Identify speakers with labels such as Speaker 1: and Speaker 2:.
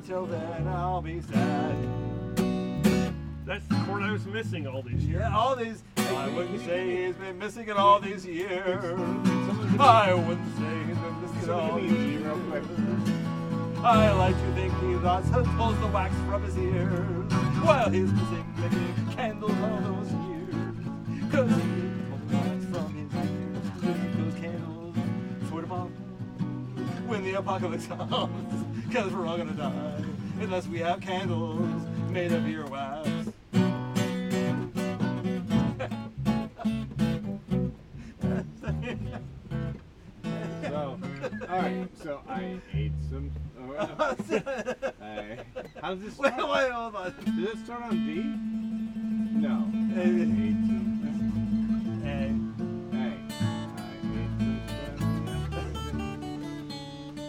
Speaker 1: till then I'll be sad.
Speaker 2: That's the chord I was missing all these years.
Speaker 1: Yeah, all these. I wouldn't say he's been missing it all these years. I wouldn't say he's been missing it all these years.
Speaker 3: Real quick.
Speaker 1: I like to think he lost pulls the wax from his ears while he's missing many candles all those years. 'Cause he didn't pull the wax from his ears to keep those candles for tomorrow when the apocalypse comes. 'Cause we're all gonna die unless we have candles made of earwax.
Speaker 3: So, alright, so I ate some. How does this
Speaker 1: Wait,
Speaker 3: start?
Speaker 1: hold on.
Speaker 3: Does it start on D? No.
Speaker 1: Hey,